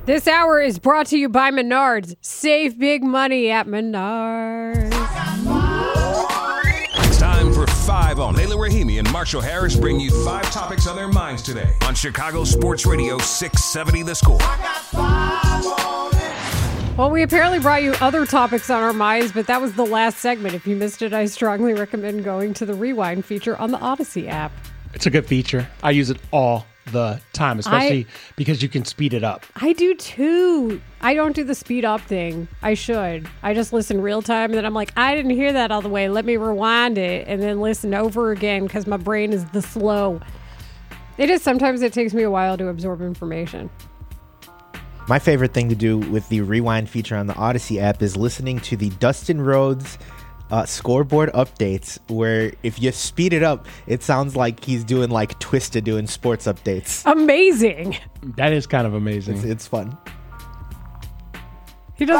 This hour is brought to you by Menards. Save big money at Menards. It's time for 5 on. Layla Rahimi and Marshall Harris bring you 5 topics on their minds today on Chicago Sports Radio 670 The Score. Well, we apparently brought you other topics on our minds, but that was the last segment. If you missed it, I strongly recommend going to the Rewind feature on the Odyssey app. It's a good feature. I use it all the time, especially because you can speed it up. I do too. I don't do the speed up thing. I should. I just listen real time, and then I'm like, I didn't hear that all the way. Let me rewind it and then listen over again because my brain is the slow. It is. Sometimes it takes me a while to absorb information. My favorite thing to do with the Rewind feature on the Odyssey app is listening to the Dustin Rhodes scoreboard updates, where if you speed it up, it sounds like he's doing like Twista doing sports updates. Amazing. That is kind of amazing. It's fun. He does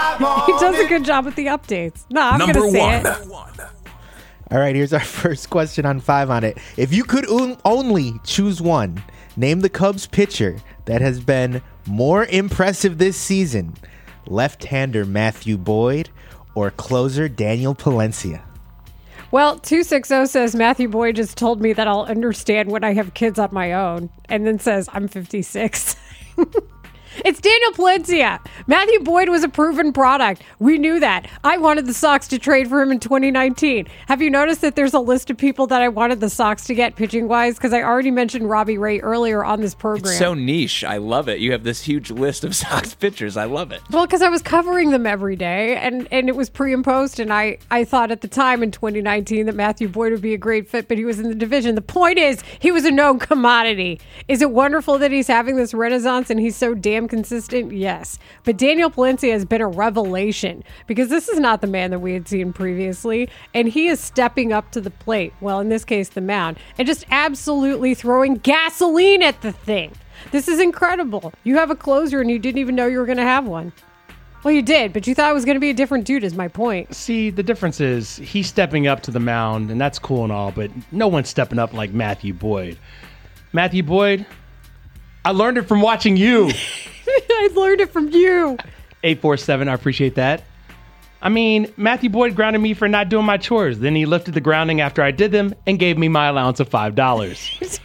a good job with the updates. No, I'm going to say it. All right, here's our first question on 5 on it. If you could only choose one, name the Cubs pitcher that has been more impressive this season. Left-hander Matthew Boyd or closer Daniel Palencia? Well, 260 says Matthew Boyd just told me that I'll understand when I have kids on my own, and then says I'm 56. It's Daniel Palencia. Matthew Boyd was a proven product. We knew that. I wanted the Sox to trade for him in 2019. Have you noticed that there's a list of people that I wanted the Sox to get pitching-wise? Because I already mentioned Robbie Ray earlier on this program. It's so niche. I love it. You have this huge list of Sox pitchers. I love it. Well, because I was covering them every day, and it was pre and post, and I thought at the time in 2019 that Matthew Boyd would be a great fit, but he was in the division. The point is, he was a known commodity. Is it wonderful that he's having this renaissance and he's so damn consistent? Yes. But Daniel Palencia has been a revelation because this is not the man that we had seen previously, and he is stepping up to the plate, well, in this case, the mound, and just absolutely throwing gasoline at the thing. This is incredible. You have a closer and you didn't even know you were going to have one. Well, you did, but you thought it was going to be a different dude is my point. See, the difference is he's stepping up to the mound, and that's cool and all, but no one's stepping up like Matthew Boyd. Matthew Boyd, I learned it from watching you. I learned it from you. 847, I appreciate that. I mean, Matthew Boyd grounded me for not doing my chores. Then he lifted the grounding after I did them and gave me my allowance of $5.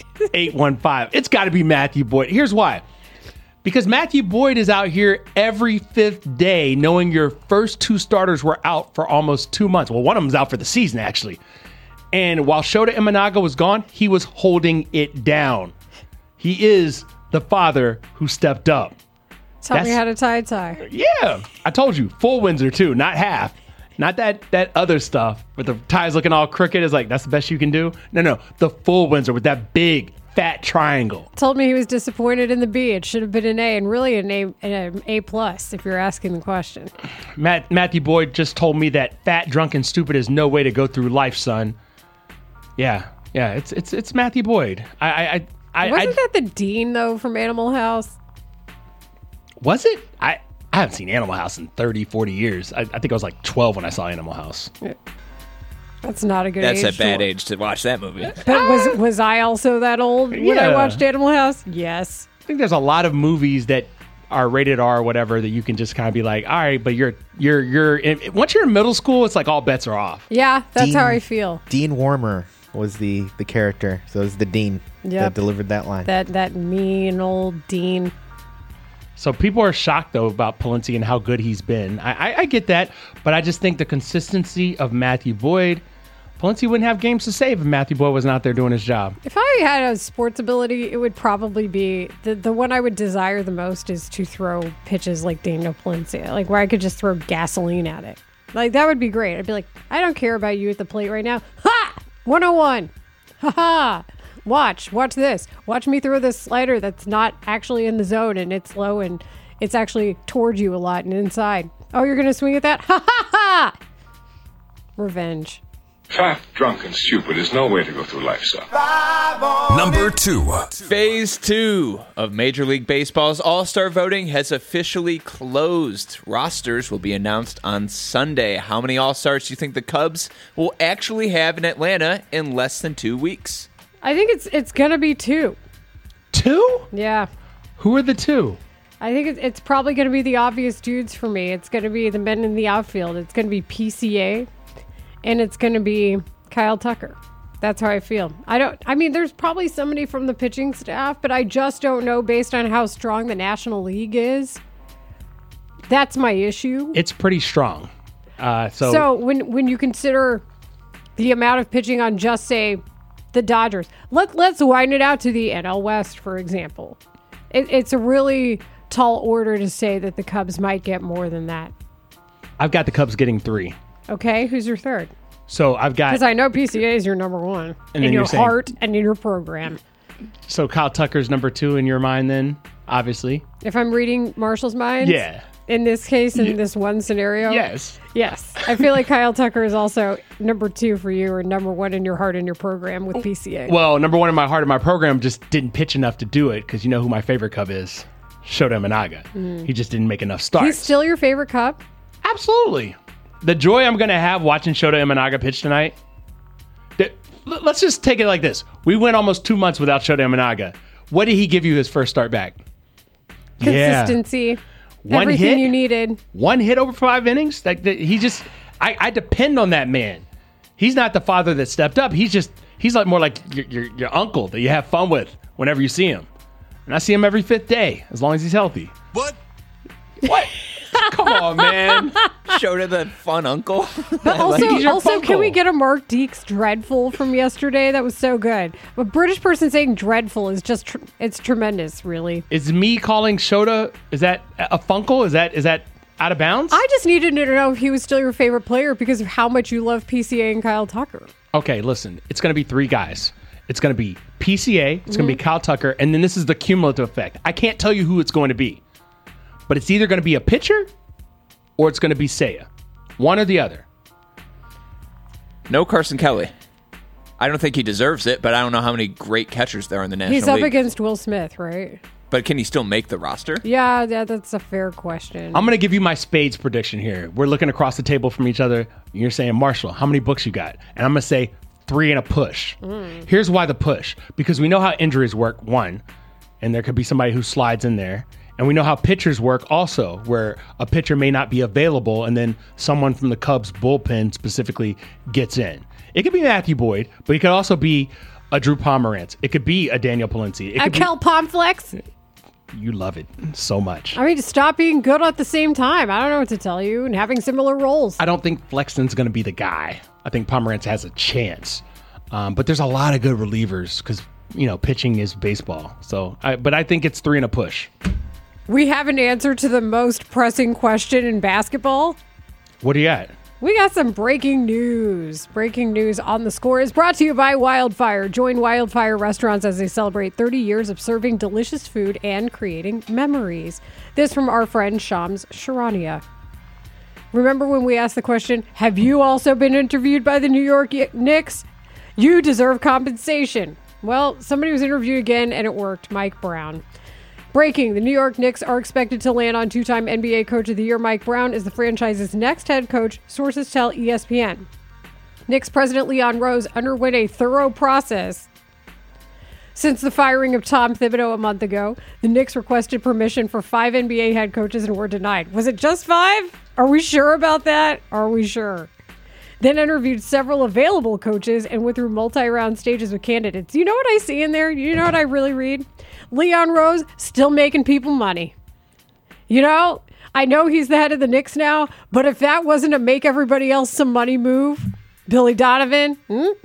815. It's got to be Matthew Boyd. Here's why. Because Matthew Boyd is out here every 5th day knowing your first 2 starters were out for almost 2 months. Well, one of them's out for the season, actually. And while Shota Imanaga was gone, he was holding it down. He is the father who stepped up. Taught me how to tie. Yeah. I told you, full Windsor too, not half. Not that other stuff with the ties looking all crooked is like, that's the best you can do. No, the full Windsor with that big fat triangle. Told me he was disappointed in the B. It should have been an A, and really an A plus if you're asking the question. Matthew Boyd just told me that fat, drunk, and stupid is no way to go through life, son. Yeah, it's Matthew Boyd. Wasn't that the Dean though from Animal House? Was it? I haven't seen Animal House in 30, 40 years. I think I was like 12 when I saw Animal House. Yeah. That's not a good age. That's a bad age to watch that movie. But was I also that old when I watched Animal House? Yes. I think there's a lot of movies that are rated R or whatever that you can just kind of be like, all right, but you're once you're in middle school, it's like all bets are off. Yeah, that's how I feel. Dean Warmer was the character. So it was the Dean that delivered that line. That mean old Dean. So people are shocked, though, about Palencia and how good he's been. I get that, but I just think the consistency of Matthew Boyd, Palencia wouldn't have games to save if Matthew Boyd wasn't out there doing his job. If I had a sports ability, it would probably be, the one I would desire the most is to throw pitches like Daniel Palencia, like where I could just throw gasoline at it. Like, that would be great. I'd be like, I don't care about you at the plate right now. Ha! 101. Ha ha! Watch this. Watch me throw this slider that's not actually in the zone and it's low and it's actually towards you a lot and inside. Oh, you're going to swing at that? Ha ha ha! Revenge. Fat, drunk, and stupid is no way to go through life, son. Number 2. Phase 2 of Major League Baseball's All-Star voting has officially closed. Rosters will be announced on Sunday. How many All-Stars do you think the Cubs will actually have in Atlanta in less than 2 weeks? I think it's going to be 2. 2? Yeah. Who are the 2? I think it's probably going to be the obvious dudes for me. It's going to be the men in the outfield. It's going to be PCA, and it's going to be Kyle Tucker. That's how I feel. I mean, there's probably somebody from the pitching staff, but I just don't know based on how strong the National League is. That's my issue. It's pretty strong. So when you consider the amount of pitching on just say the Dodgers, let's widen it out to the NL West, for example. It's a really tall order to say that the Cubs might get more than that. I've got the Cubs getting 3. Okay, who's your third? So I've got... Because I know PCA is your number 1 and in then your you're saying- heart and in your program. So Kyle Tucker's number 2 in your mind then, obviously. If I'm reading Marshall's mind? Yeah. In this case, in this one scenario? Yes. Yes. I feel like Kyle Tucker is also number 2 for you or number 1 in your heart and your program with PCA. Well, number 1 in my heart and my program just didn't pitch enough to do it because you know who my favorite Cub is? Shota Imanaga. He just didn't make enough starts. He's still your favorite Cub? Absolutely. The joy I'm going to have watching Shota Imanaga pitch tonight. Let's just take it like this. We went almost 2 months without Shota Imanaga. What did he give you his first start back? Consistency. One Everything hit? you needed. 1 hit over 5 innings? I depend on that man. He's not the father that stepped up. He's like more like your uncle that you have fun with whenever you see him. And I see him every 5th day, as long as he's healthy. What? What? Come on, man. Showed the fun uncle. But he's your also, can uncle. we get a Mark Deeks dreadful from yesterday? That was so good. A British person saying dreadful is just, it's tremendous, really. Is me calling Shota, is that a funkle? Is that out of bounds? I just needed to know if he was still your favorite player because of how much you love PCA and Kyle Tucker. Okay, listen. It's going to be 3 guys. It's going to be PCA, it's going to be Kyle Tucker, and then this is the cumulative effect. I can't tell you who it's going to be, but it's either going to be a pitcher or it's going to be Seiya. One or the other. No Carson Kelly. I don't think he deserves it, but I don't know how many great catchers there are in the National He's up League. against Will Smith, right? But can he still make the roster? Yeah, that's a fair question. I'm going to give you my spades prediction here. We're looking across the table from each other. You're saying, Marshall, how many books you got? And I'm going to say 3 and a push. Here's why the push. Because we know how injuries work, 1, and there could be somebody who slides in there. And we know how pitchers work also, where a pitcher may not be available and then someone from the Cubs bullpen specifically gets in. It could be Matthew Boyd, but it could also be a Drew Pomerantz. It could be a Daniel Palinci. It A could Kel Pomflex? You love it so much. I mean, to stop being good at the same time. I don't know what to tell you. And having similar roles. I don't think Flexton's going to be the guy. I think Pomerantz has a chance. But there's a lot of good relievers because, pitching is baseball. But I think it's 3 and a push. We have an answer to the most pressing question in basketball. What do you got? We got some breaking news. Breaking news on The Score is brought to you by Wildfire. Join Wildfire restaurants as they celebrate 30 years of serving delicious food and creating memories. This from our friend Shams Sharania. Remember when we asked the question, have you also been interviewed by the New York Knicks? You deserve compensation. Well, somebody was interviewed again and it worked. Mike Brown. Breaking, the New York Knicks are expected to land on 2-time NBA Coach of the Year. Mike Brown is the franchise's next head coach, sources tell ESPN. Knicks president Leon Rose underwent a thorough process. Since the firing of Tom Thibodeau a month ago, the Knicks requested permission for 5 NBA head coaches and were denied. Was it just 5? Are we sure about that? Are we sure? Then interviewed several available coaches and went through multi-round stages with candidates. You know what I see in there? You know what I really read? Leon Rose still making people money. I know he's the head of the Knicks now, but if that wasn't to make everybody else some money move, Billy Donovan.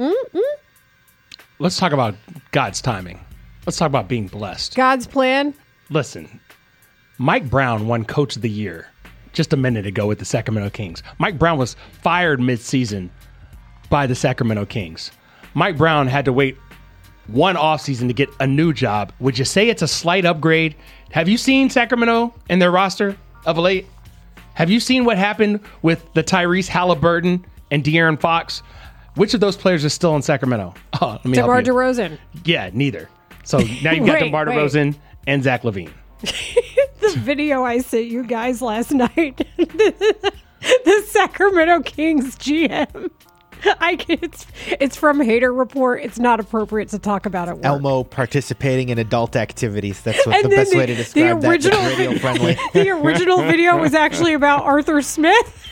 Let's talk about God's timing. Let's talk about being blessed. God's plan. Listen, Mike Brown won Coach of the Year just a minute ago with the Sacramento Kings. Mike Brown was fired midseason by the Sacramento Kings. Mike Brown had to wait one offseason to get a new job. Would you say it's a slight upgrade? Have you seen Sacramento and their roster of late? Have you seen what happened with the Tyrese Halliburton and De'Aaron Fox? Which of those players is still in Sacramento? Oh, let me help DeMar you. DeRozan. Yeah, neither. So now you've got Wait, DeMar DeRozan and Zach LaVine. The video I sent you guys last night. The Sacramento Kings GM It's from Hater Report. It's not appropriate to talk about at work. Elmo participating in adult activities. That's what the then best way to describe that. That's radio friendly. The original video was actually about Arthur Smith.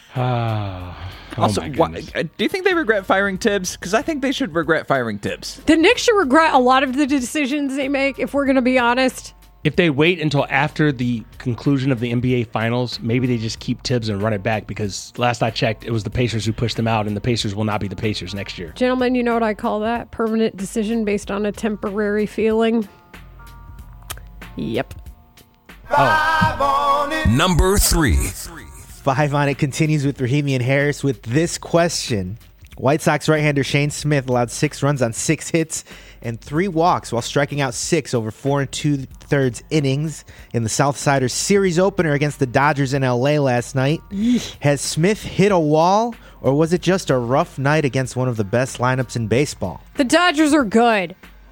Also, my why, goodness. do you think they regret firing Tibbs? Because I think they should regret firing Tibbs. The Knicks should regret a lot of the decisions they make, if we're going to be honest. If they wait until after the conclusion of the NBA Finals, maybe they just keep Tibbs and run it back, because last I checked, it was the Pacers who pushed them out, and the Pacers will not be the Pacers next year. Gentlemen, you know what I call that? Permanent decision based on a temporary feeling. Yep. Number 3. 5 on it continues with Rahimi and Harris with this question. White Sox right-hander Shane Smith allowed 6 runs on 6 hits and 3 walks while striking out 6 over 4 2/3 innings in the Southsiders series opener against the Dodgers in LA last night. Has Smith hit a wall, or was it just a rough night against one of the best lineups in baseball? The Dodgers are good.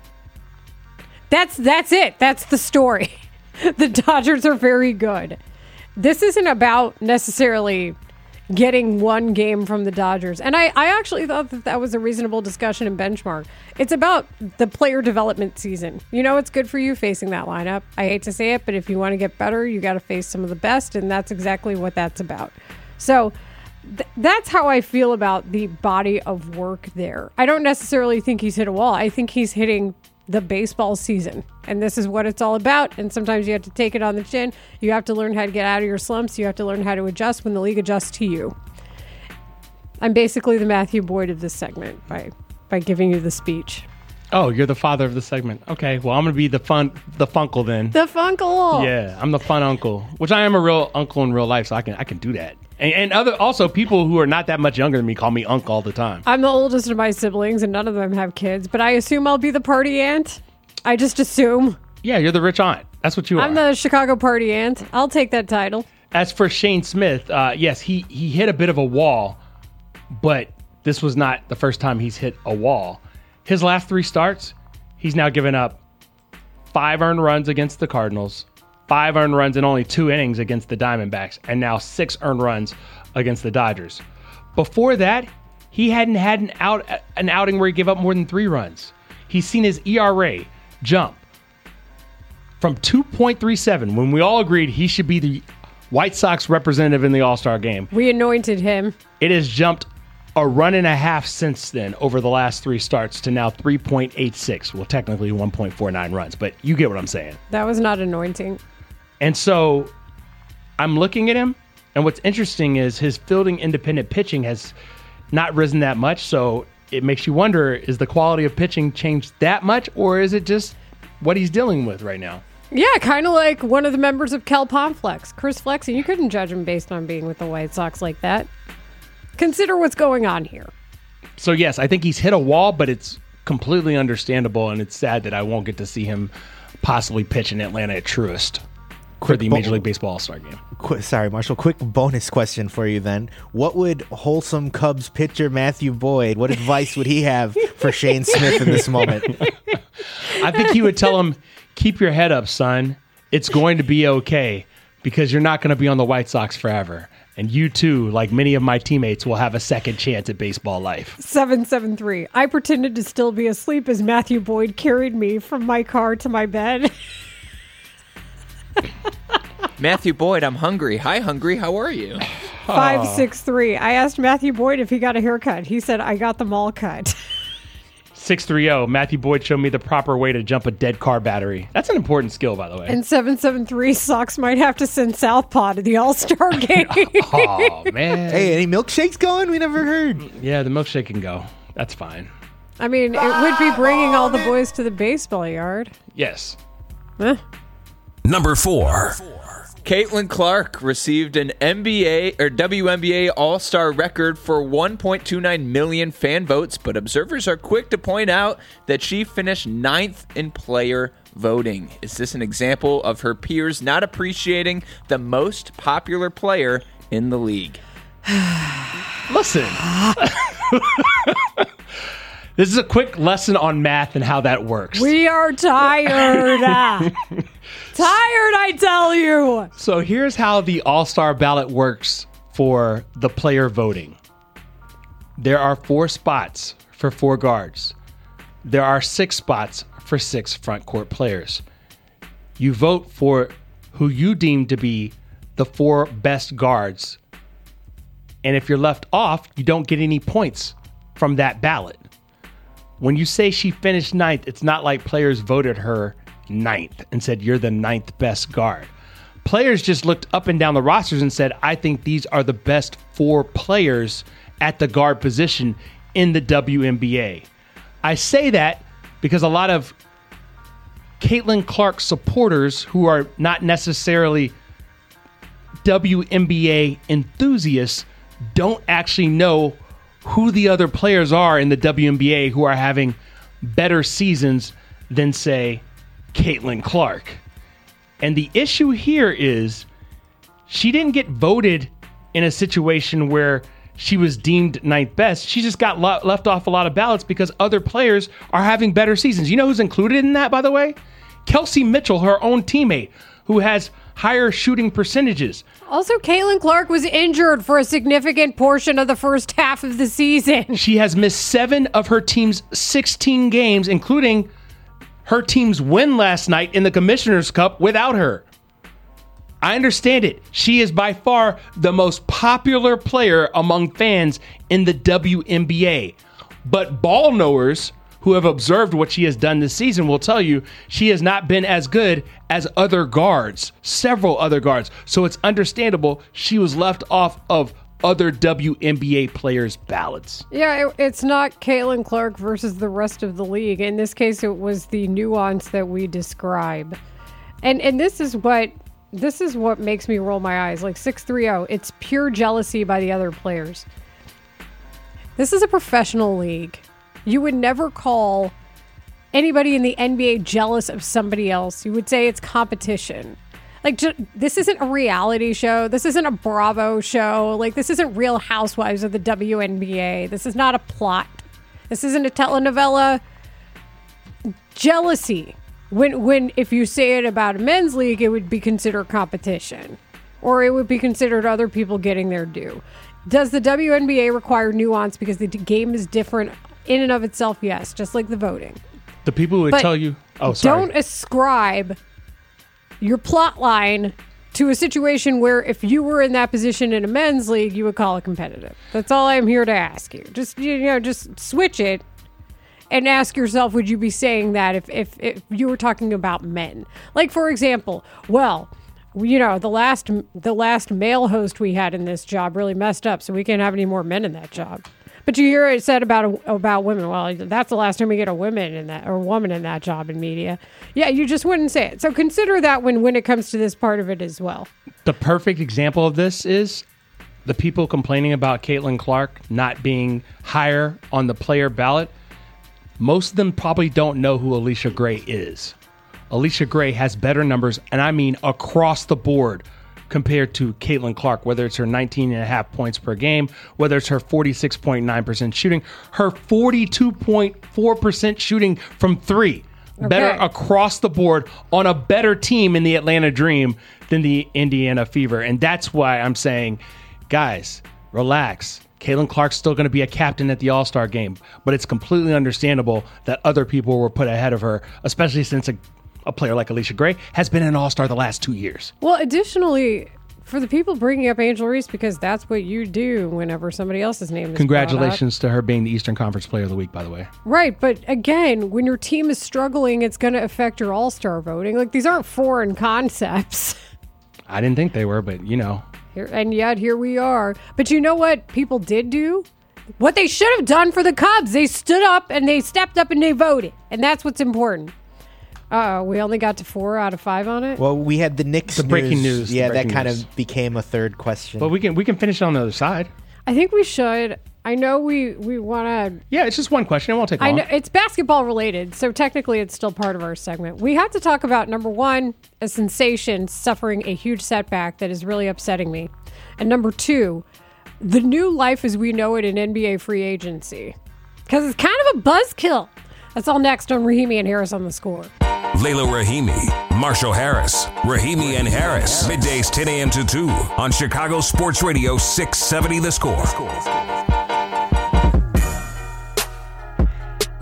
That's it. That's the story. The Dodgers are very good. This isn't about necessarily getting one game from the Dodgers. And I actually thought that was a reasonable discussion and benchmark. It's about the player development season. You know, it's good for you facing that lineup. I hate to say it, but if you want to get better, you got to face some of the best, and that's exactly what that's about. So that's how I feel about the body of work there. I don't necessarily think he's hit a wall. I think he's hitting the baseball season, and this is what it's all about. And sometimes you have to take it on the chin. You have to learn how to get out of your slumps. You have to learn how to adjust when the league adjusts to you. I'm basically the Matthew Boyd of this segment by giving you the speech. Oh, you're the father of the segment. Okay, well, I'm going to be the funkle then. The funkle. Yeah, I'm the fun uncle, which I am a real uncle in real life, so I can do that. And also people who are not that much younger than me call me uncle all the time. I'm the oldest of my siblings, and none of them have kids, but I assume I'll be the party aunt. I just assume. Yeah, you're the rich aunt. That's what you are. I'm the Chicago party aunt. I'll take that title. As for Shane Smith, yes, he hit a bit of a wall, but this was not the first time he's hit a wall. His last 3 starts, he's now given up 5 earned runs against the Cardinals, 5 earned runs in only 2 innings against the Diamondbacks, and now 6 earned runs against the Dodgers. Before that, he hadn't had an outing where he gave up more than 3 runs. He's seen his ERA jump from 2.37 when we all agreed he should be the White Sox representative in the All-Star game. We anointed him. It has jumped a run and a half since then over the last 3 starts to now 3.86. Well, technically 1.49 runs, but you get what I'm saying. That was not anointing. And so I'm looking at him, and what's interesting is his fielding independent pitching has not risen that much, so it makes you wonder, is the quality of pitching changed that much, or is it just what he's dealing with right now? Yeah, kind of like one of the members of Cal Pomflex, Chris Flexen. You couldn't judge him based on being with the White Sox like that. Consider what's going on here. So, yes, I think he's hit a wall, but it's completely understandable, and it's sad that I won't get to see him possibly pitch in Atlanta at Truist for the Major League Baseball All-Star game. Sorry, Marshall. Quick bonus question for you then. What would wholesome Cubs pitcher Matthew Boyd, what advice would he have for Shane Smith in this moment? I think he would tell him, keep your head up, son. It's going to be okay, because you're not going to be on the White Sox forever. And you too, like many of my teammates, will have a second chance at baseball life. 773. I pretended to still be asleep as Matthew Boyd carried me from my car to my bed. Matthew Boyd, I'm hungry. Hi, hungry. How are you? 563. I asked Matthew Boyd if he got a haircut. He said, I got them all cut. 630. Matthew Boyd showed me the proper way to jump a dead car battery. That's an important skill, by the way. And 773. Sox might have to send Southpaw to the All-Star game. Oh, man. Hey, any milkshakes going? We never heard. Yeah, the milkshake can go. That's fine. I mean, it would be bringing all the boys to the baseball yard. Yes. Huh? Number 4. Caitlin Clark received an NBA or WNBA All-Star record for 1.29 million fan votes, but observers are quick to point out that she finished 9th in player voting. Is this an example of her peers not appreciating the most popular player in the league? Listen. This is a quick lesson on math and how that works. We are tired. Tired, I tell you. So here's how the All-Star ballot works for the player voting. There are 4 spots for 4 guards. There are 6 spots for 6 front court players. You vote for who you deem to be the 4 best guards. And if you're left off, you don't get any points from that ballot. When you say she finished 9th, it's not like players voted her 9th and said, you're the 9th best guard. Players just looked up and down the rosters and said, I think these are the best 4 players at the guard position in the WNBA. I say that because a lot of Caitlin Clark supporters who are not necessarily WNBA enthusiasts don't actually know who the other players are in the WNBA who are having better seasons than, say, Caitlin Clark. And the issue here is she didn't get voted in a situation where she was deemed 9th best. She just got left off a lot of ballots because other players are having better seasons. You know who's included in that, by the way? Kelsey Mitchell, her own teammate, who has higher shooting percentages. Also, Caitlin Clark was injured for a significant portion of the first half of the season. She has missed 7 of her team's 16 games, including her team's win last night in the Commissioner's Cup without her. I understand it. She is by far the most popular player among fans in the WNBA. But ball knowers who have observed what she has done this season will tell you she has not been as good as other guards, several other guards. So it's understandable she was left off of other WNBA players' ballots. Yeah, it's not Caitlin Clark versus the rest of the league. In this case, it was the nuance that we describe. And this is what makes me roll my eyes. Like 630, it's pure jealousy by the other players. This is a professional league. You would never call anybody in the NBA jealous of somebody else. You would say it's competition. Like, this isn't a reality show. This isn't a Bravo show. Like, this isn't Real Housewives of the WNBA. This is not a plot. This isn't a telenovela. Jealousy. When if you say it about a men's league, it would be considered competition. Or it would be considered other people getting their due. Does the WNBA require nuance because the game is different in and of itself? Yes, just like the voting. The people who would tell you, don't ascribe your plot line to a situation where if you were in that position in a men's league, you would call it competitive. That's all I'm here to ask you. Just, just switch it and ask yourself, would you be saying that if you were talking about men? Like, for example, the last male host we had in this job really messed up, so we can't have any more men in that job. But you hear it said about women. Well, that's the last time we get a woman in that job in media. Yeah, you just wouldn't say it. So consider that when it comes to this part of it as well. The perfect example of this is the people complaining about Caitlin Clark not being higher on the player ballot. Most of them probably don't know who Alicia Gray is. Alicia Gray has better numbers, and I mean across the board, compared to Caitlin Clark, whether it's her 19.5 points per game, whether it's her 46.9% shooting, her 42.4% shooting from 3. Okay. Better across the board on a better team in the Atlanta Dream than the Indiana Fever. And that's why I'm saying, guys, relax. Caitlin Clark's still going to be a captain at the All-Star game, but it's completely understandable that other people were put ahead of her, especially since a player like Alicia Gray has been an All-Star the last 2 years. Well, additionally, for the people bringing up Angel Reese, because that's what you do whenever somebody else's name is Congratulations to her being the Eastern Conference Player of the Week, by the way. Right, but again, when your team is struggling, it's going to affect your All-Star voting. Like, these aren't foreign concepts. I didn't think they were, but And yet, here we are. But you know what people did do? What they should have done for the Cubs. They stood up and they stepped up and they voted. And that's what's important. We only got to 4 out of 5 on it. Well, we had the Knicks breaking news. Yeah, that kind of became a third question. But we can finish it on the other side. I think we should. I know we want to. Yeah, it's just one question. It won't take long. I know it's basketball related, so technically it's still part of our segment. We have to talk about, number one, a sensation suffering a huge setback that is really upsetting me, and number two, the new life as we know it in NBA free agency, because it's kind of a buzzkill. That's all next on Rahimi and Harris on The Score. Layla Rahimi, Marshall Harris, Rahimi and Harris. Middays 10 a.m. to 2 on Chicago Sports Radio 670 The Score.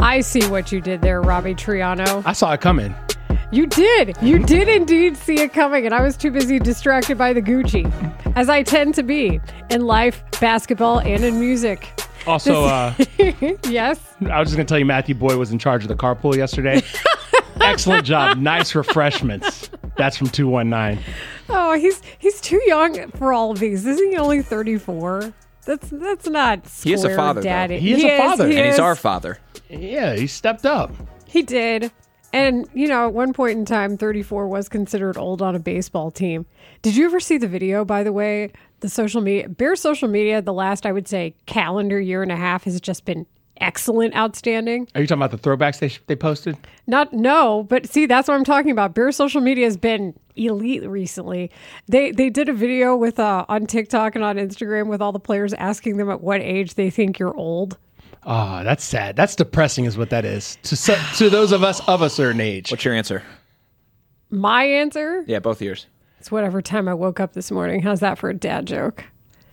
I see what you did there, Robbie Triano. I saw it coming. You did. You did indeed see it coming, and I was too busy distracted by the Gucci, as I tend to be in life, basketball, and in music. Also, Yes? I was just going to tell you Matthew Boyd was in charge of the carpool yesterday. Excellent job. Nice refreshments. That's from 219. Oh, he's too young for all of these. Isn't he only 34? That's not square, He is a father, though. daddy. He is a father. And he's is. our father. Yeah, he stepped up. He did. And, at one point in time, 34 was considered old on a baseball team. Did you ever see the video, by the way? The social media, Bears social media, the last, I would say, calendar year and a half has just been excellent, outstanding. Are you talking about the throwbacks they posted? No, but see, that's what I'm talking about. Bears social media has been elite recently. They did a video with on TikTok and on Instagram with all the players asking them at what age they think you're old. Oh, that's sad. That's depressing is what that is. To those of us of a certain age. What's your answer? My answer? Yeah, both yours. It's whatever time I woke up this morning. How's that for a dad joke?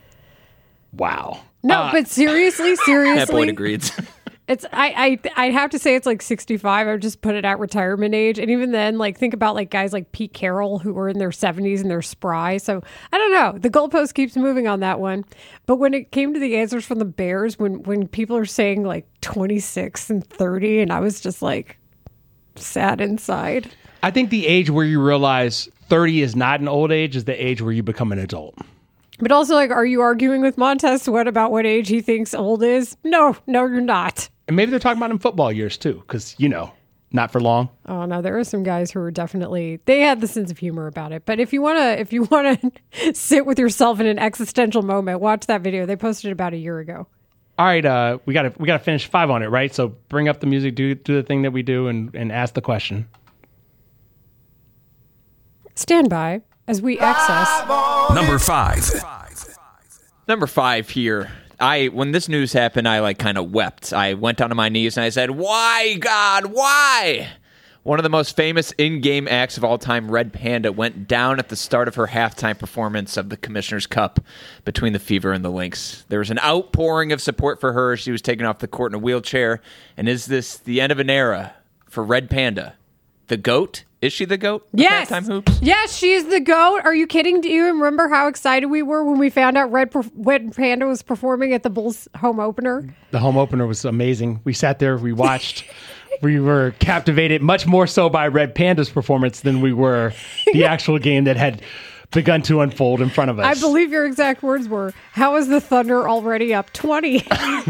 Wow. No, but seriously, That Boyd agrees. it's I'd have to say it's like 65. I would just put it at retirement age. And even then, like think about like guys like Pete Carroll who were in their 70s and they're spry. So I don't know. The goalpost keeps moving on that one. But when it came to the answers from the Bears, when people are saying like 26 and 30, and I was just like sad inside. I think the age where you realize 30 is not an old age is the age where you become an adult. But also, like, are you arguing with Montez Sweat about what age he thinks old is? No, you're not. And maybe they're talking about in football years too, because, not for long. Oh no, there are some guys who are they had the sense of humor about it. But if you wanna sit with yourself in an existential moment, watch that video. They posted it about a year ago. All right, we gotta finish 5 on it, right? So bring up the music, do the thing that we do, and ask the question. Stand by as we access Number 5. Number 5 here. When this news happened, I kind of wept. I went down on my knees and I said, "Why, God, why?" One of the most famous in-game acts of all time, Red Panda, went down at the start of her halftime performance of the Commissioner's Cup between the Fever and the Lynx. There was an outpouring of support for her. She was taken off the court in a wheelchair. And is this the end of an era for Red Panda? The GOAT? Is she the GOAT? Yes. Halftime hoops? Yes, she's the GOAT. Are you kidding? Do you remember how excited we were when we found out Red Panda was performing at the Bulls home opener? The home opener was amazing. We sat there, we watched. We were captivated much more so by Red Panda's performance than we were the actual game that had begun to unfold in front of us. I believe your exact words were, "How is the Thunder already up 20?"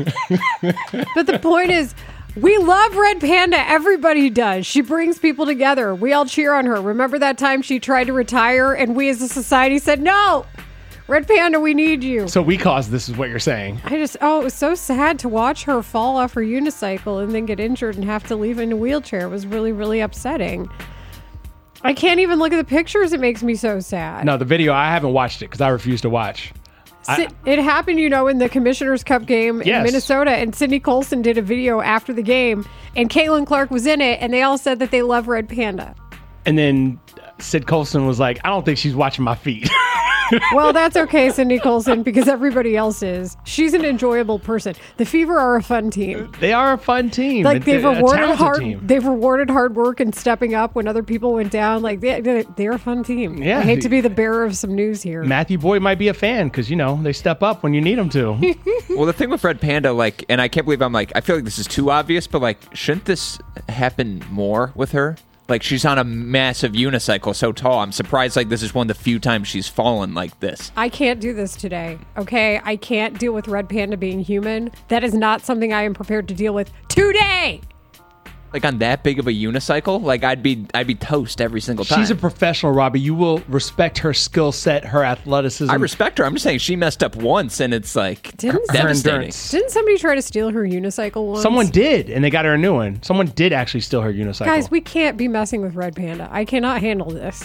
But the point is, we love Red Panda. Everybody does. She brings people together. We all cheer on her. Remember that time she tried to retire and we as a society said, "No, Red Panda, we need you." So we caused this is what you're saying. It was so sad to watch her fall off her unicycle and then get injured and have to leave in a wheelchair. It was really, really upsetting. I can't even look at the pictures. It makes me so sad. No, the video, I haven't watched it because I refuse to watch. It happened, in the Commissioner's Cup game in Minnesota, and Sydney Colson did a video after the game, and Caitlin Clark was in it, and they all said that they love Red Panda. And then Sid Colson was like, "I don't think she's watching my feet." Well, that's okay, Cindy Colson, because everybody else is. She's an enjoyable person. The Fever are a fun team. They are a fun team. Like they've rewarded team. They've rewarded hard work and stepping up when other people went down. Like they're a fun team. Yeah. I hate to be the bearer of some news here. Matthew Boyd might be a fan because they step up when you need them to. Well, the thing with Red Panda, and I can't believe I feel like this is too obvious, but shouldn't this happen more with her? She's on a massive unicycle, so tall. I'm surprised, this is one of the few times she's fallen like this. I can't do this today, okay? I can't deal with Red Panda being human. That is not something I am prepared to deal with today. On that big of a unicycle, I'd be toast every single time. She's a professional, Robbie. You will respect her skill set, her athleticism. I respect her. I'm just saying she messed up once, and it's devastating. Didn't somebody try to steal her unicycle once? Someone did, and they got her a new one. Someone did actually steal her unicycle. Guys, we can't be messing with Red Panda. I cannot handle this.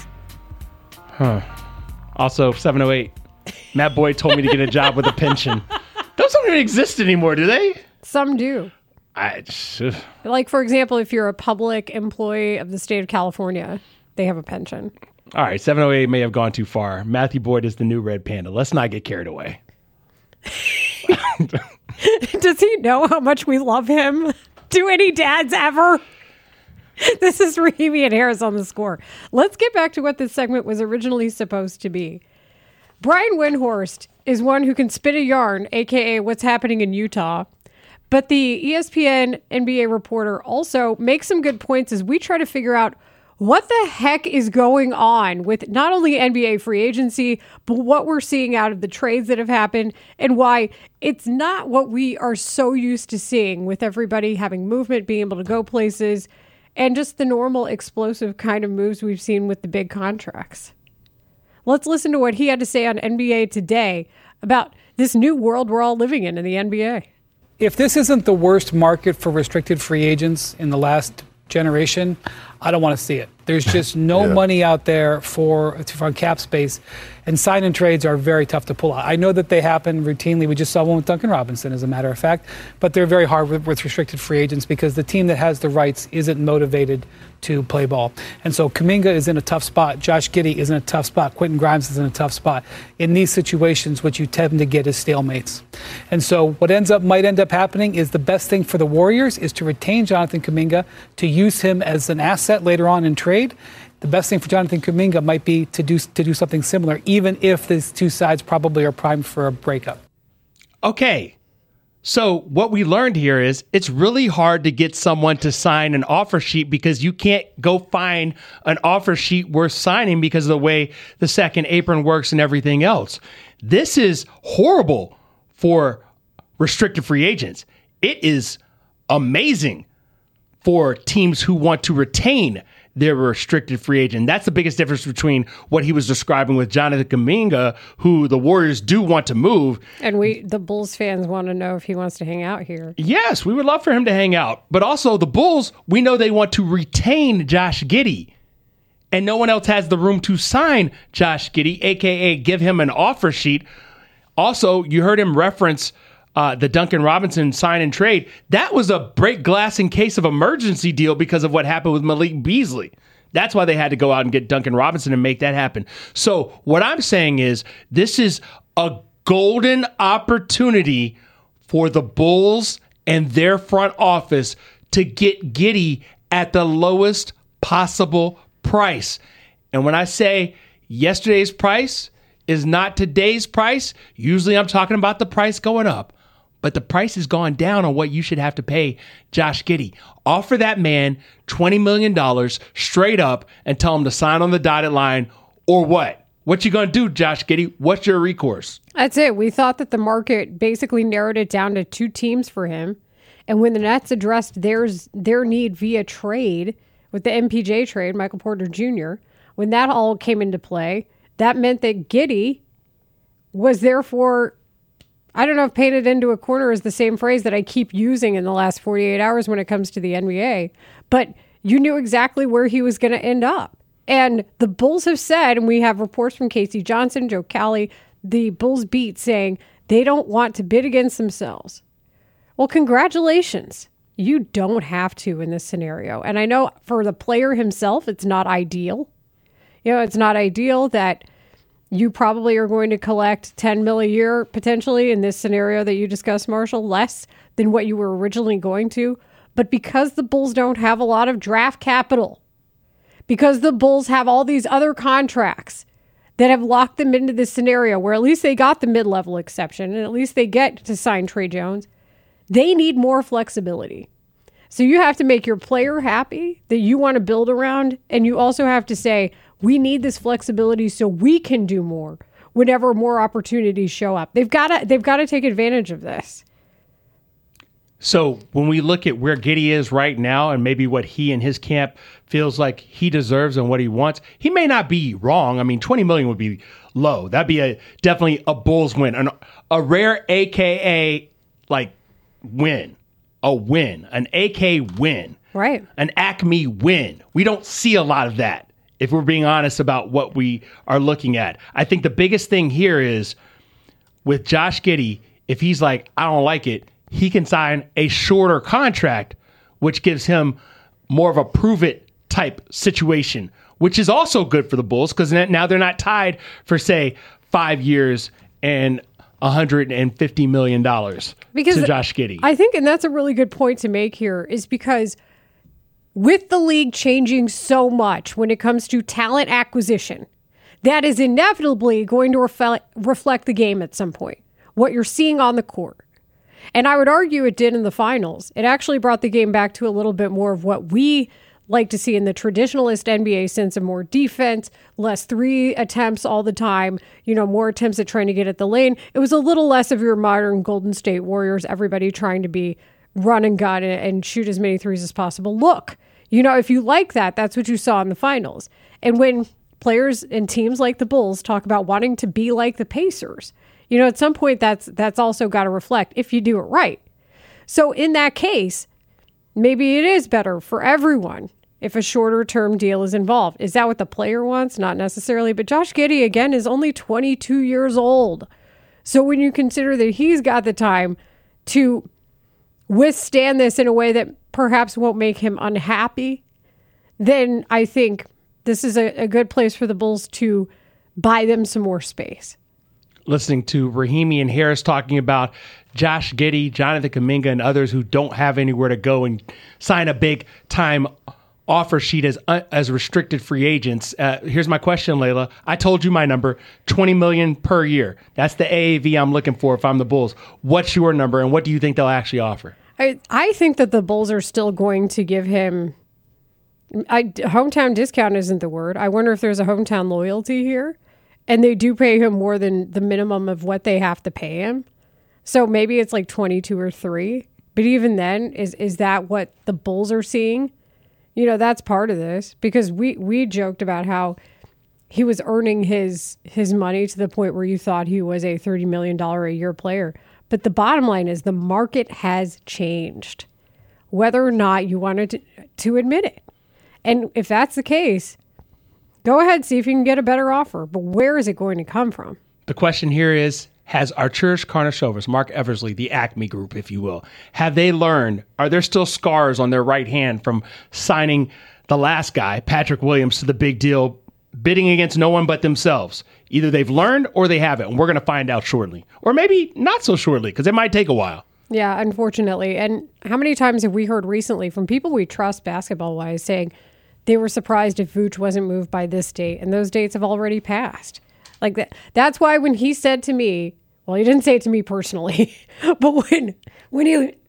Also, 708. Matt Boyd told me to get a job with a pension. Those don't even exist anymore, do they? Some do. For example, if you're a public employee of the state of California, they have a pension. All right, 708 may have gone too far. Matthew Boyd is the new Red Panda. Let's not get carried away. Does he know how much we love him? Do any dads ever? This is Rahimi and Harris on The Score. Let's get back to what this segment was originally supposed to be. Brian Windhorst is one who can spit a yarn, a.k.a. what's happening in Utah. But the ESPN NBA reporter also makes some good points as we try to figure out what the heck is going on with not only NBA free agency, but what we're seeing out of the trades that have happened and why it's not what we are so used to seeing with everybody having movement, being able to go places, and just the normal explosive kind of moves we've seen with the big contracts. Let's listen to what he had to say on NBA Today about this new world we're all living in the NBA. If this isn't the worst market for restricted free agents in the last generation, I don't want to see it. There's just no money out there for cap space, and sign-in trades are very tough to pull out. I know that they happen routinely. We just saw one with Duncan Robinson, as a matter of fact, but they're very hard with restricted free agents because the team that has the rights isn't motivated to play ball. And so Kuminga is in a tough spot. Josh Giddey is in a tough spot. Quentin Grimes is in a tough spot. In these situations, what you tend to get is stalemates. And so what might end up happening is the best thing for the Warriors is to retain Jonathan Kuminga, to use him as an asset later on in trade. The best thing for Jonathan Kuminga might be to do something similar, even if these two sides probably are primed for a breakup. Okay. So what we learned here is it's really hard to get someone to sign an offer sheet because you can't go find an offer sheet worth signing because of the way the second apron works and everything else. This is horrible for restricted free agents. It is amazing for teams who want to retain their restricted free agent. That's the biggest difference between what he was describing with Jonathan Kuminga, who the Warriors do want to move. And the Bulls fans want to know if he wants to hang out here. Yes, we would love for him to hang out. But also the Bulls, we know they want to retain Josh Giddey. And no one else has the room to sign Josh Giddey, a.k.a. give him an offer sheet. Also, you heard him reference the Duncan Robinson sign and trade. That was a break glass in case of emergency deal because of what happened with Malik Beasley. That's why they had to go out and get Duncan Robinson and make that happen. So what I'm saying is this is a golden opportunity for the Bulls and their front office to get Giddey at the lowest possible price. And when I say yesterday's price is not today's price, usually I'm talking about the price going up. But the price has gone down on what you should have to pay Josh Giddey. Offer that man $20 million straight up and tell him to sign on the dotted line, or what? What you going to do, Josh Giddey? What's your recourse? That's it. We thought that the market basically narrowed it down to two teams for him. And when the Nets addressed their need via trade, with the MPJ trade, Michael Porter Jr., when that all came into play, that meant that Giddey was therefore, I don't know if painted into a corner is the same phrase that I keep using in the last 48 hours when it comes to the NBA, but you knew exactly where he was going to end up. And the Bulls have said, and we have reports from Casey Johnson, Joe Cowley, the Bulls beat, saying they don't want to bid against themselves. Well, congratulations. You don't have to in this scenario. And I know for the player himself, it's not ideal. It's not ideal that you probably are going to collect $10 million a year, potentially, in this scenario that you discussed, Marshall, less than what you were originally going to. But because the Bulls don't have a lot of draft capital, because the Bulls have all these other contracts that have locked them into this scenario where at least they got the mid-level exception and at least they get to sign Trey Jones, they need more flexibility. So you have to make your player happy that you want to build around, and you also have to say, we need this flexibility so we can do more whenever more opportunities show up. They've got to take advantage of this. So when we look at where Giddey is right now and maybe what he and his camp feels like he deserves and what he wants, he may not be wrong. I mean, $20 million would be low. That'd be definitely a Bulls win, a rare AKA win, a win, an AK win, right? An Acme win. We don't see a lot of that, if we're being honest about what we are looking at. I think the biggest thing here is with Josh Giddey, if he's like, I don't like it, he can sign a shorter contract, which gives him more of a prove-it type situation, which is also good for the Bulls because now they're not tied for, say, 5 years and $150 million because to Josh Giddey. I think, and that's a really good point to make here, is because with the league changing so much when it comes to talent acquisition, that is inevitably going to reflect the game at some point, what you're seeing on the court. And I would argue it did in the finals. It actually brought the game back to a little bit more of what we like to see in the traditionalist NBA sense of more defense, less 3 attempts all the time, more attempts at trying to get at the lane. It was a little less of your modern Golden State Warriors, everybody trying to be run and gun and shoot as many threes as possible. Look, if you like that, that's what you saw in the finals. And when players and teams like the Bulls talk about wanting to be like the Pacers, at some point that's also got to reflect if you do it right. So in that case, maybe it is better for everyone if a shorter term deal is involved. Is that what the player wants? Not necessarily. But Josh Giddey, again, is only 22 years old. So when you consider that he's got the time to withstand this in a way that perhaps won't make him unhappy, then I think this is a good place for the Bulls to buy them some more space. Listening to Rahimi and Harris talking about Josh Giddey, Jonathan Kuminga, and others who don't have anywhere to go and sign a big-time offer sheet as restricted free agents. Here's my question, Layla. I told you my number, $20 million per year. That's the AAV I'm looking for if I'm the Bulls. What's your number, and what do you think they'll actually offer? I think that the Bulls are still going to give him... hometown discount isn't the word. I wonder if there's a hometown loyalty here. And they do pay him more than the minimum of what they have to pay him. So maybe it's like 22 or 3. But even then, is that what the Bulls are seeing? That's part of this. Because we joked about how he was earning his money to the point where you thought he was a $30 million a year player. But the bottom line is the market has changed, whether or not you wanted to admit it. And if that's the case, go ahead, see if you can get a better offer. But where is it going to come from? The question here is, has Arturas Karnisovas, Mark Eversley, the Acme Group, if you will, have they learned, are there still scars on their right hand from signing the last guy, Patrick Williams, to the big deal, bidding against no one but themselves? Either they've learned or they haven't, and we're going to find out shortly. Or maybe not so shortly, because it might take a while. Yeah, unfortunately. And how many times have we heard recently from people we trust basketball-wise saying they were surprised if Vooch wasn't moved by this date, and those dates have already passed. Like that. That's why when he said to me, well, he didn't say it to me personally, but when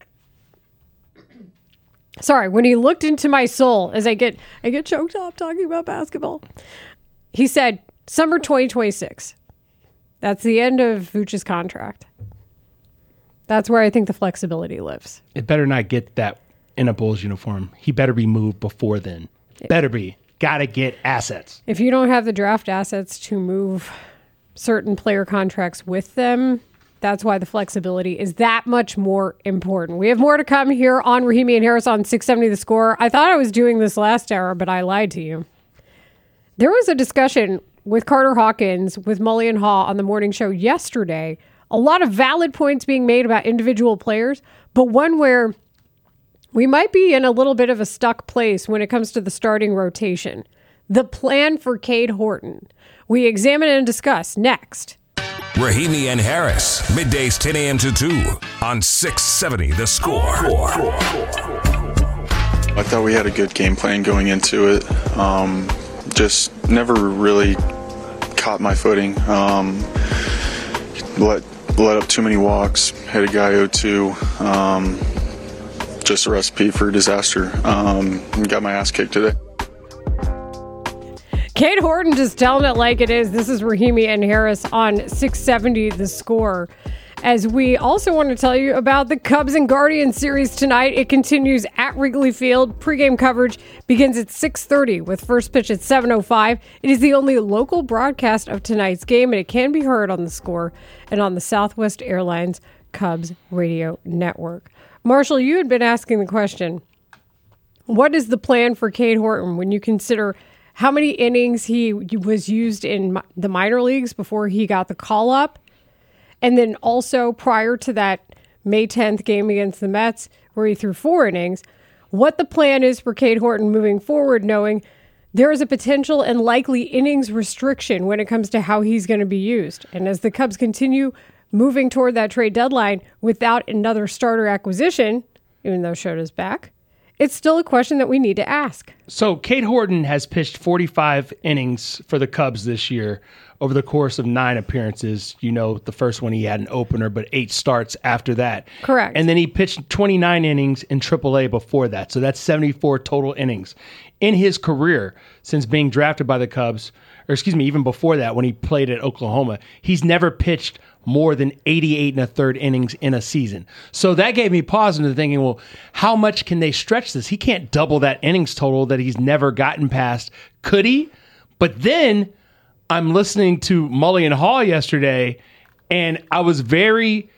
he looked into my soul, as I get choked up talking about basketball, he said, summer 2026. That's the end of Vooch's contract. That's where I think the flexibility lives. It better not get that in a Bulls uniform. He better be moved before then. Better be. Got to get assets. If you don't have the draft assets to move certain player contracts with them, that's why the flexibility is that much more important. We have more to come here on Rahimi and Harris on 670 The Score. I thought I was doing this last hour, but I lied to you. There was a discussion with Carter Hawkins, with Mully and Haw on the morning show yesterday. A lot of valid points being made about individual players, but one where we might be in a little bit of a stuck place when it comes to the starting rotation. The plan for Cade Horton. We examine and discuss next. Rahimi and Harris, middays 10 a.m. to 2 on 670 The Score. I thought we had a good game plan going into it. Just never really caught my footing. Let up too many walks. Had a guy 0-2. Just a recipe for disaster. Got my ass kicked today. Cade Horton just telling it like it is. This is Rahimi and Harris on 670 The Score. As we also want to tell you about the Cubs and Guardians series tonight. It continues at Wrigley Field. Pre-game coverage begins at 6:30 with first pitch at 7:05. It is the only local broadcast of tonight's game, and it can be heard on The Score and on the Southwest Airlines Cubs radio network. Marshall, you had been asking the question, what is the plan for Cade Horton when you consider how many innings he was used in the minor leagues before he got the call up? And then also prior to that May 10th game against the Mets, where he threw 4 innings, what the plan is for Cade Horton moving forward, knowing there is a potential and likely innings restriction when it comes to how he's going to be used. And as the Cubs continue moving toward that trade deadline without another starter acquisition, even though Shota's back, it's still a question that we need to ask. So Cade Horton has pitched 45 innings for the Cubs this year over the course of 9 appearances. You know, the first one he had an opener, but 8 starts after that. Correct. And then he pitched 29 innings in AAA before that. So that's 74 total innings. In his career, since being drafted by the Cubs, or excuse me, even before that, when he played at Oklahoma, he's never pitched more than 88 1/3 innings in a season. So that gave me pause into thinking, well, how much can they stretch this? He can't double that innings total that he's never gotten past. Could he? But then I'm listening to Mully and Hall yesterday, and I was very,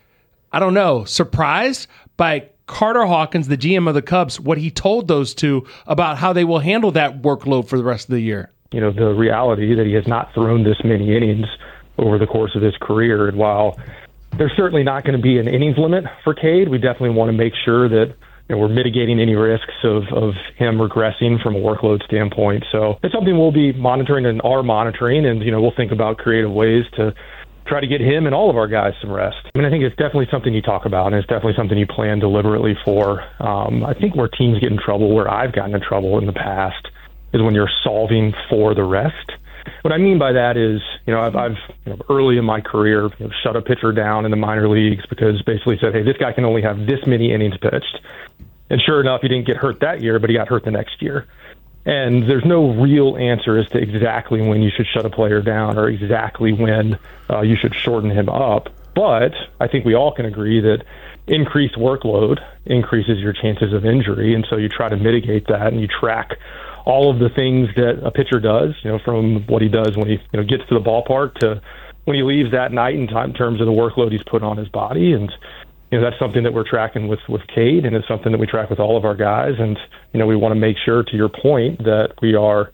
surprised by Carter Hawkins, the GM of the Cubs, what he told those two about how they will handle that workload for the rest of the year. You know, the reality that he has not thrown this many innings over the course of his career. And while there's certainly not going to be an innings limit for Cade, we definitely want to make sure that we're mitigating any risks of him regressing from a workload standpoint. So it's something we'll be monitoring and are monitoring, and we'll think about creative ways to try to get him and all of our guys some rest. I mean, I think it's definitely something you talk about, and it's definitely something you plan deliberately for. I think where teams get in trouble, where I've gotten in trouble in the past, is when you're solving for the rest. What I mean by that is, I've early in my career shut a pitcher down in the minor leagues because basically said, hey, this guy can only have this many innings pitched. And sure enough, he didn't get hurt that year, but he got hurt the next year. And there's no real answer as to exactly when you should shut a player down or exactly when you should shorten him up. But I think we all can agree that increased workload increases your chances of injury. And so you try to mitigate that, and you track all of the things that a pitcher does, from what he does when he gets to the ballpark to when he leaves that night in terms of the workload he's put on his body. And that's something that we're tracking with Cade, and it's something that we track with all of our guys. And we want to make sure, to your point, that we are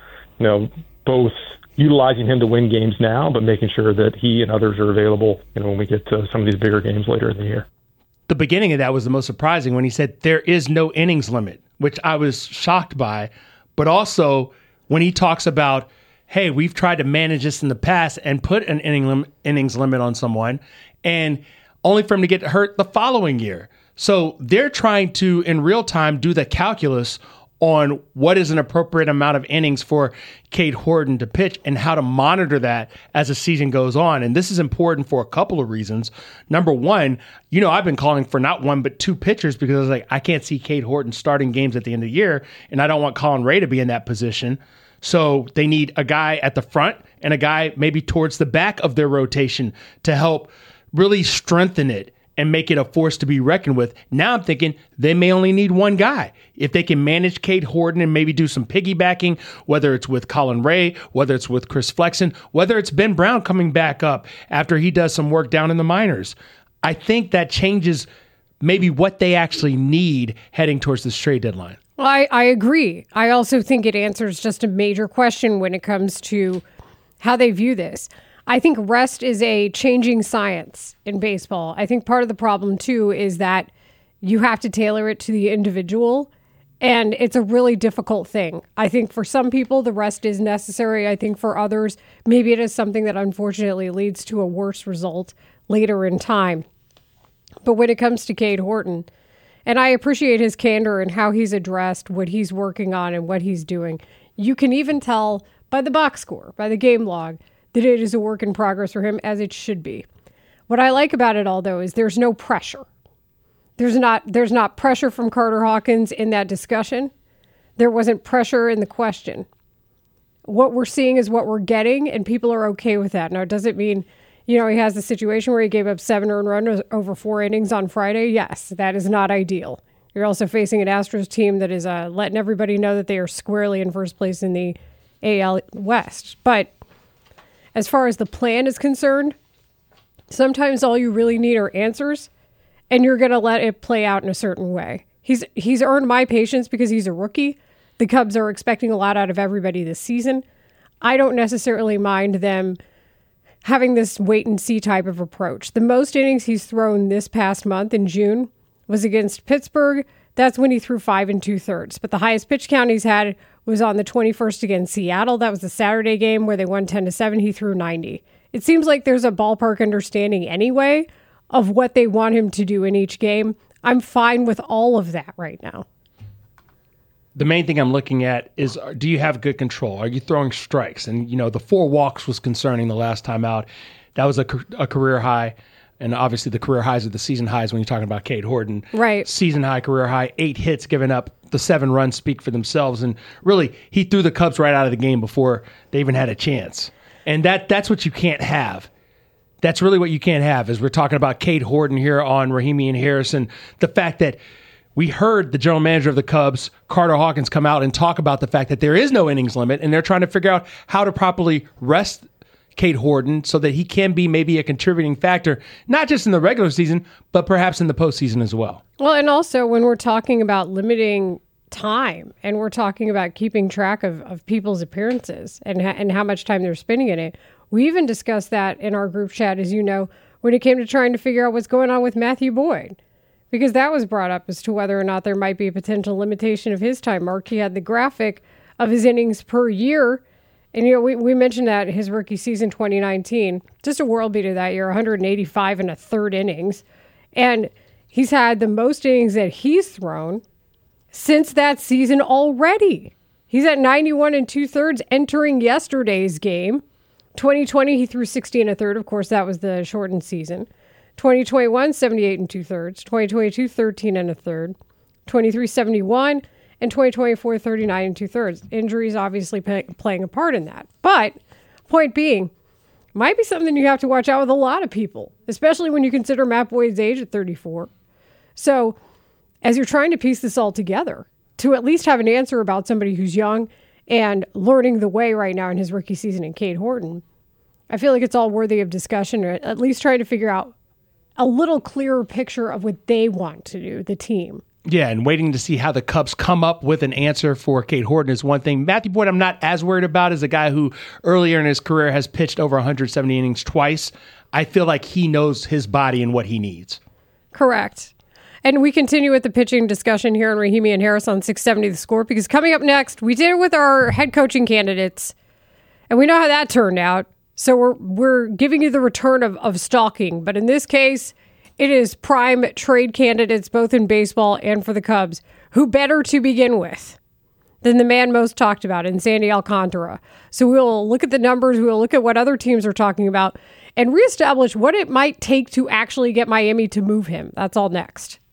both utilizing him to win games now, but making sure that he and others are available when we get to some of these bigger games later in the year. The beginning of that was the most surprising when he said there is no innings limit, which I was shocked by. But also when he talks about, hey, we've tried to manage this in the past and put an innings limit on someone, and only for him to get hurt the following year. So they're trying to, in real time, do the calculus on what is an appropriate amount of innings for Cade Horton to pitch and how to monitor that as the season goes on. And this is important for a couple of reasons. Number one, I've been calling for not one but 2 pitchers because I was like, I can't see Cade Horton starting games at the end of the year, and I don't want Colin Ray to be in that position. So they need a guy at the front and a guy maybe towards the back of their rotation to help really strengthen it and make it a force to be reckoned with. Now I'm thinking they may only need one guy. If they can manage Cade Horton and maybe do some piggybacking, whether it's with Colin Ray, whether it's with Chris Flexen, whether it's Ben Brown coming back up after he does some work down in the minors, I think that changes maybe what they actually need heading towards this trade deadline. Well, I agree. I also think it answers just a major question when it comes to how they view this. I think rest is a changing science in baseball. I think part of the problem, too, is that you have to tailor it to the individual, and it's a really difficult thing. I think for some people, the rest is necessary. I think for others, maybe it is something that unfortunately leads to a worse result later in time. But when it comes to Cade Horton, and I appreciate his candor and how he's addressed what he's working on and what he's doing, you can even tell by the box score, by the game log, that it is a work in progress for him, as it should be. What I like about it all, though, is there's no pressure. There's not pressure from Carter Hawkins in that discussion. There wasn't pressure in the question. What we're seeing is what we're getting, and people are okay with that. Now, it doesn't mean, he has the situation where he gave up 7 earned runs over 4 innings on Friday. Yes, that is not ideal. You're also facing an Astros team that is letting everybody know that they are squarely in first place in the AL West. But as far as the plan is concerned, sometimes all you really need are answers, and you're going to let it play out in a certain way. He's earned my patience because he's a rookie. The Cubs are expecting a lot out of everybody this season. I don't necessarily mind them having this wait-and-see type of approach. The most innings he's thrown this past month in June was against Pittsburgh. That's when he threw 5 2/3. But the highest pitch count he's had was on the 21st against Seattle. That was the Saturday game where they won 10-7. He threw 90. It seems like there's a ballpark understanding anyway of what they want him to do in each game, I'm fine with all of that right now. The main thing I'm looking at is, do you have good control? Are you throwing strikes? And, the 4 walks was concerning the last time out. That was a career high. And obviously the career highs are the season highs when you're talking about Cade Horton. Right. Season high, career high, 8 hits given up. The 7 runs speak for themselves. And really, he threw the Cubs right out of the game before they even had a chance. And that's what you can't have. That's really what you can't have, is we're talking about Cade Horton here on Rahimi and Harrison. The fact that we heard the general manager of the Cubs, Carter Hawkins, come out and talk about the fact that there is no innings limit, and they're trying to figure out how to properly rest Cade Horton so that he can be maybe a contributing factor, not just in the regular season, but perhaps in the postseason as well. Well, and also when we're talking about limiting time and we're talking about keeping track of people's appearances and how much time they're spending in it, we even discussed that in our group chat, as you know, when it came to trying to figure out what's going on with Matthew Boyd. Because that was brought up as to whether or not there might be a potential limitation of his time. Mark, he had the graphic of his innings per year. And, we mentioned that his rookie season 2019, just a world beater that year, 185 and a third innings. And he's had the most innings that he's thrown since that season already. He's at 91 and 2/3 entering yesterday's game. 2020, he threw 60 and a third. Of course, that was the shortened season. 2021, 78 and 2/3. 2022, 13 and a third. 23, 71. And 2024, 39 and 2/3. Injuries obviously playing a part in that. But point being, might be something you have to watch out with a lot of people, especially when you consider Matt Boyd's age at 34. So as you're trying to piece this all together, to at least have an answer about somebody who's young and learning the way right now in his rookie season in Cade Horton, I feel like it's all worthy of discussion, or at least trying to figure out a little clearer picture of what they want to do, the team. Yeah, and waiting to see how the Cubs come up with an answer for Cade Horton is one thing. Matthew Boyd, I'm not as worried about, as a guy who earlier in his career has pitched over 170 innings twice. I feel like he knows his body and what he needs. Correct. And we continue with the pitching discussion here on Rahimi and Harris on 670 The Score, because coming up next, we did it with our head coaching candidates, and we know how that turned out. So we're giving you the return of stalking. But in this case, it is prime trade candidates, both in baseball and for the Cubs. Who better to begin with than the man most talked about in Sandy Alcantara? So we'll look at the numbers. We'll look at what other teams are talking about and reestablish what it might take to actually get Miami to move him. That's all next.